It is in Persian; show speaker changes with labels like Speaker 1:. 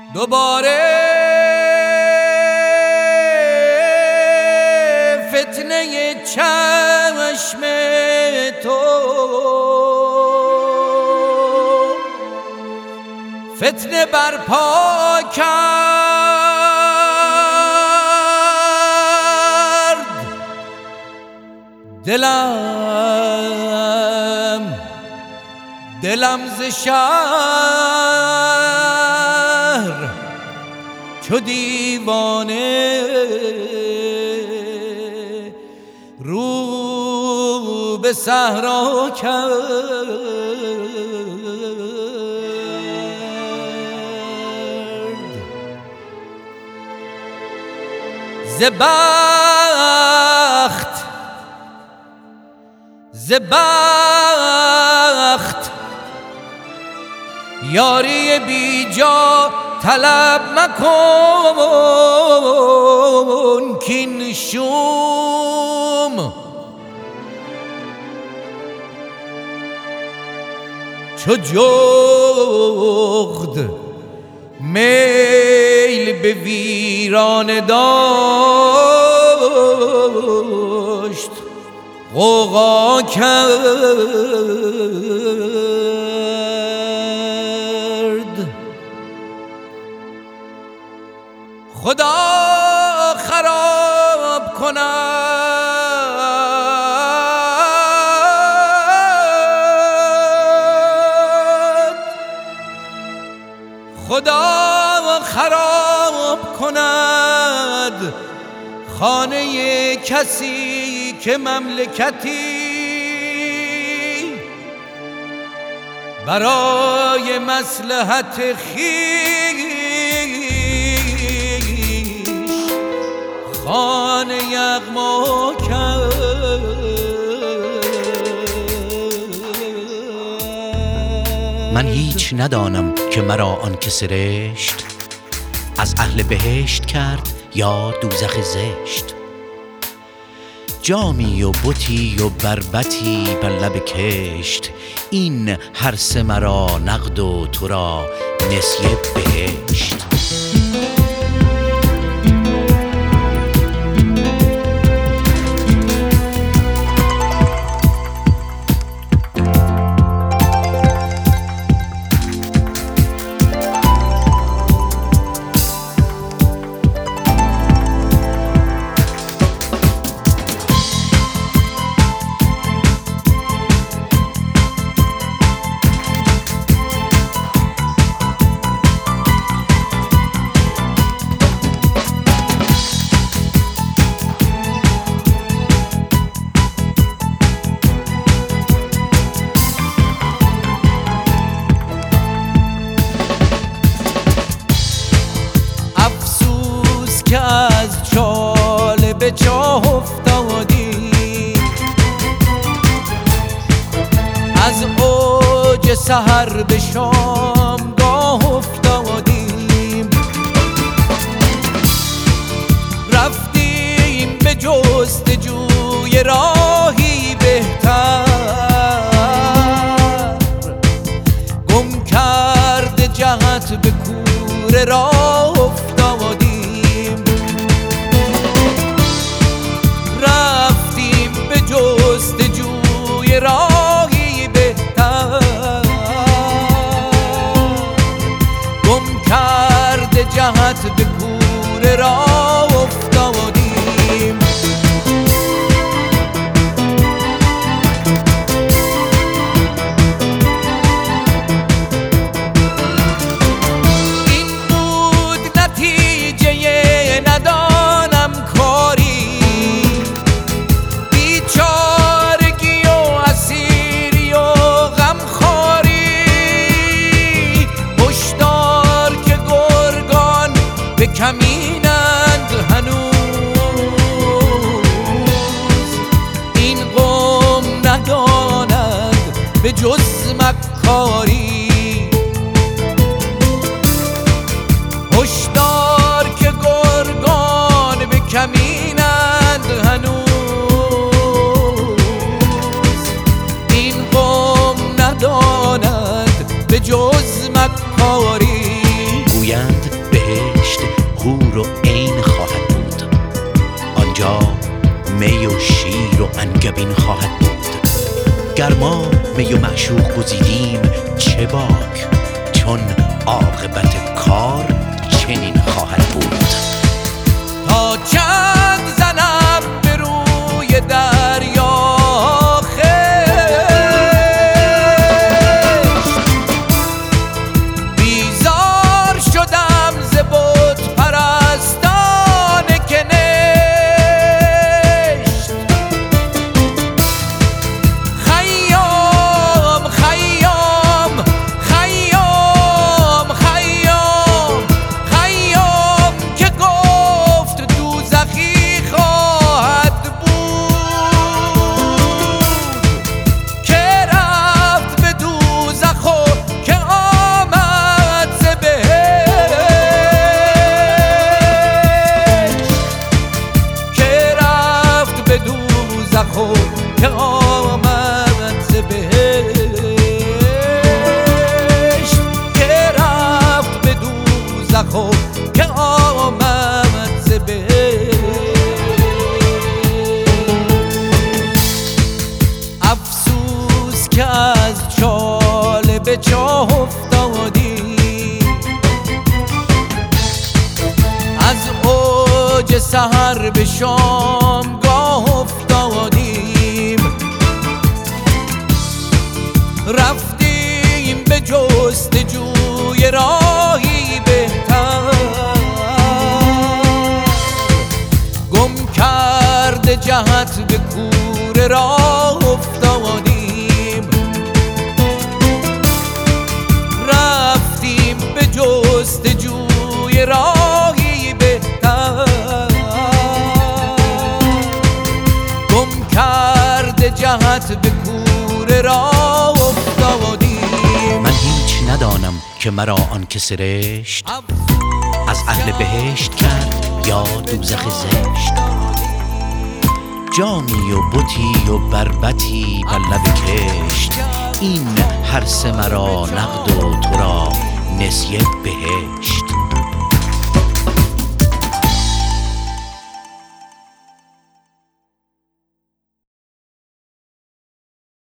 Speaker 1: دوباره فتنه چشم تو فتنه برپا کرد دلم ز شهر چو دیوانه رو به صحرا کرد. ز بخت یاری بی جا طلب مکن کین شوم چو جغد میل به ویرانه داشت غوغا کرد. خدا خراب کند، خدا خراب کند خانه کسی که مملکتی برای مصلحت خویش خانه یغما کرد.
Speaker 2: من هیچ ندانم که مرا آن که سرشت از اهل بهشت کرد یا دوزخ زشت. جامی و بتی و بربتی بر لب کشت، این هر سه مرا نقد و تو را نسیه بهشت.
Speaker 1: که از چاله به چاه افتادیم، از اوج سحر به شامگاه افتادیم، رفتیم به جستجوی راهی بهتر، گم کرده جهت به کوره راه افتادیم، جستجوی راهی بهتر، گم کرده جهت به کوره راه افتادیم. این بود نتیجه ندانم کاری، کمینند هنوز، این قوم ندانند به جز مکاری. هشدار که گرگان به کمینند هنوز، این قوم ندانند به جز مکاری.
Speaker 2: گویند گر ما می و معشوق گزیدیم چه باک، چون عاقبت کار چنین خواهد بود.
Speaker 1: تا چند زنم به روی دریا خشت، بیزار شدم ز بت پرستان کنشت. خیام خیام خیام خیام خیام که گفت دوزخی خواهد بود، که رفت به دوزخ و که آمد ز بهشت، که رفت به دوزخ و که آمد ز بهشت، که رفت به دوزخ و که آمد ز بهشت. افسوس که از چاله به چاه افتادی، از اوج سحر به شامگاه افتادیم، رفتیم به جستجوی راهی بهتر، گم کرده جهت به کوره راه افتادیم، رفتیم به جستجوی راهی بهتر، گم کرده جهت به کوره راه افتادیم.
Speaker 2: من هیچ ندانم که مرا آن که سرشت از اهل بهشت کرد یا دوزخ زشت. جامی و بتی و بربطی بر لب کشت، این هر سه مرا نقد و تو را نسیه بهشت.